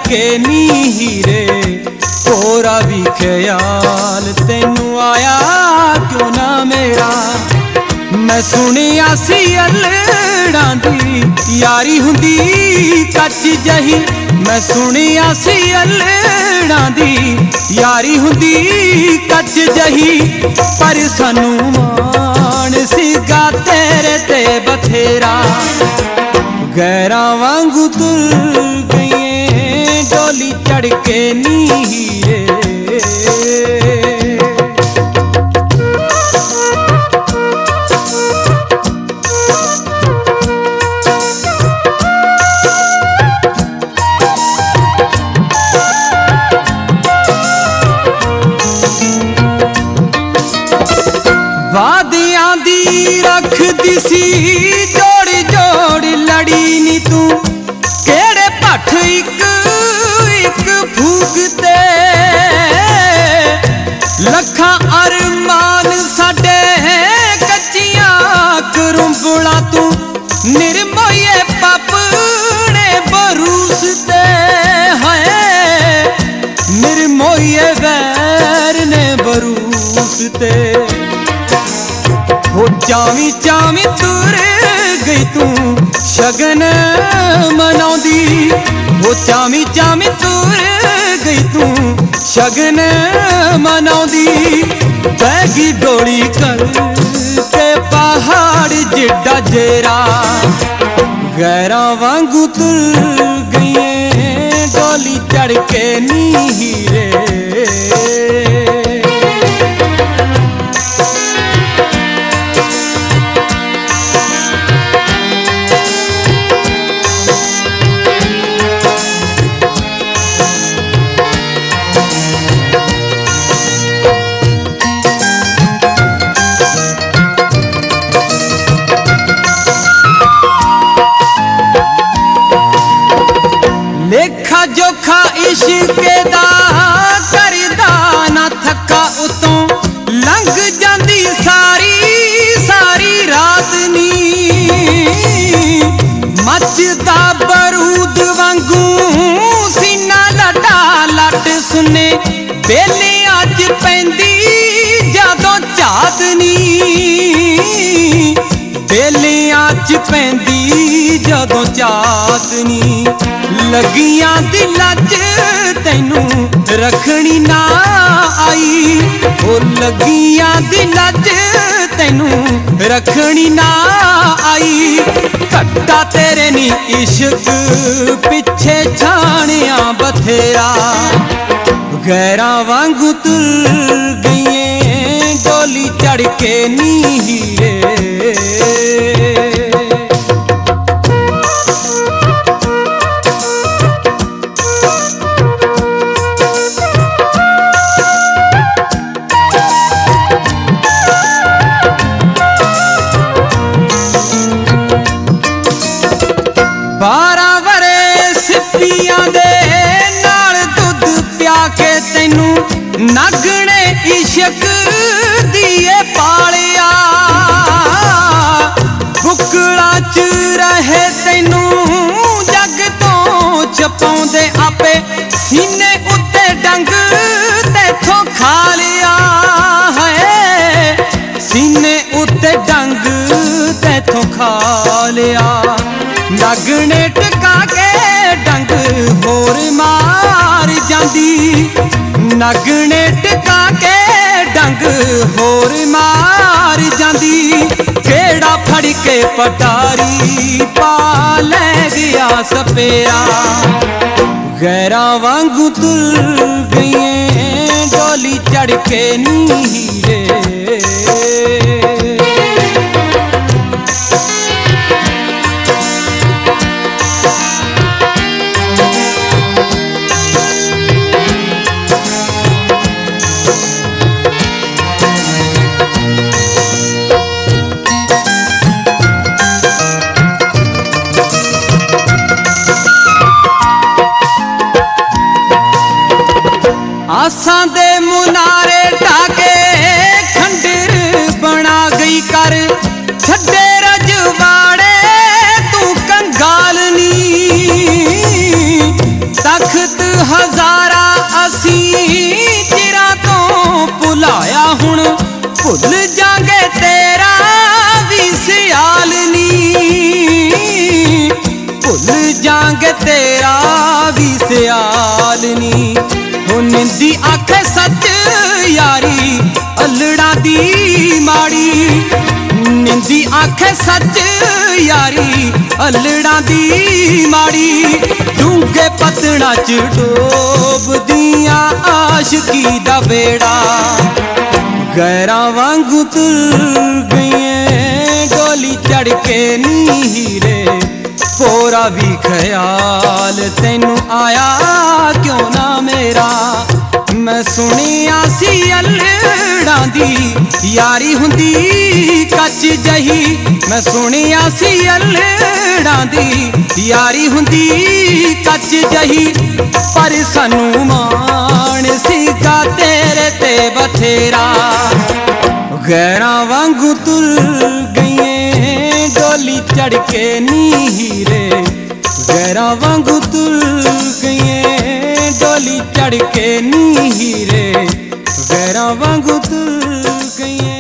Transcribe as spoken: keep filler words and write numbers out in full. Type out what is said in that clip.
के नी हीरे कोरा भी ख्याल तैनू आया क्यों ना मेरा। मैं सुनिया सी अल्लड़ां दी यारी हुंदी कच जही। मैं सुनिया सी अल्लड़ां दी यारी हुंदी कच जही। पर सानू मान सीगा तेरे ते बथेरा। गैरां वांगू तुर गईए डोली चढ़ के नी हीरे। वादियां दी रख दिसी जोड़ जोड़ लड़ी नी तू। केड़े भठ इक इक फूकते लखां अरमान साडे कच्चियां करुंबड़ा तू। निर्मोये पापने बरूसते है निर्मोये वैर ने बरूसते। हो चावी चावी तुर गई तू शगन मनाउंदी। हो चावी चावी तुर गई तू शगन मनाउंदी। बैगी डोली कर के पहाड़ जिड्डा जेरा। गैरां वांगू तुर गईए डोली चढ़ के नी हीरे। लेखा जोखा इश्क दा करदा ना थका उतों लंघ जांदी सारी सारी रात नी। मचदा बरूद वांगू सीना लटा लट सुने। बेले अज पैंदी जदों चांदनी। बेले अज पैंदी जदों चांदनी। लगियां दी लज तैनू रखनी ना आई। ओ लगियां दी लज तैनू रखनी ना आई। कट्टा तेरे नी इश्क पिछे छाणिया बथेरा। गैरां वांगू तुर गईए डोली चढ़ के नी हीरे। बारह वरे सिप्पियां दे नाल दुध प्या के तैनू नागणे इश्क दिए पालिया। बुकड़ा च रहे तैनू जग तो छपाउंदे आपे। सीने उत्ते डंग तैथों खा लिया है। सीने उत्ते डंग तैथों खा लिया। नागणे टका के डंग होर मार जांदी। नागणे टका के डंग होर मार जांदी। केड़ा फड़ के पटारी पा ले गया सपेरा। गैरां वांगू तुर गईए डोली चढ़ के नी हीरे। आसां दे मुनारे टाके खंडर भुल जांगे तेरा भी सियाल नी, भुल जांगे तेरा भी सियाल नी। हो निंदी आखे सच यारी अल्लड़ा दी माड़ी, निंदी आखे सच यारी अल्लड़ा दी माड़ी। डूंगे पतड़ा च डोब दियां आशिकी दा बेड़ा, गैरां वांगू तुर गईए डोली चढ़ के नी हीरे। पोरा भी ख्याल तैनू आया क्यों ना मेरा, मैं सुनिया सी अल्लड़ा दी यारी हुंदी कच जही। मैं सुनिया सी अल्लड़ा दी यारी हुंदी कच जही। पर सानू मान सीगा तेरे ते बथेरा, गैरां वांगू तुर गईए डोली चढ़ के नी हीरे। गैरां वांगू तुर गईए डोली चढ़ के नी हीरे, गैरां वांगू तुर गईए।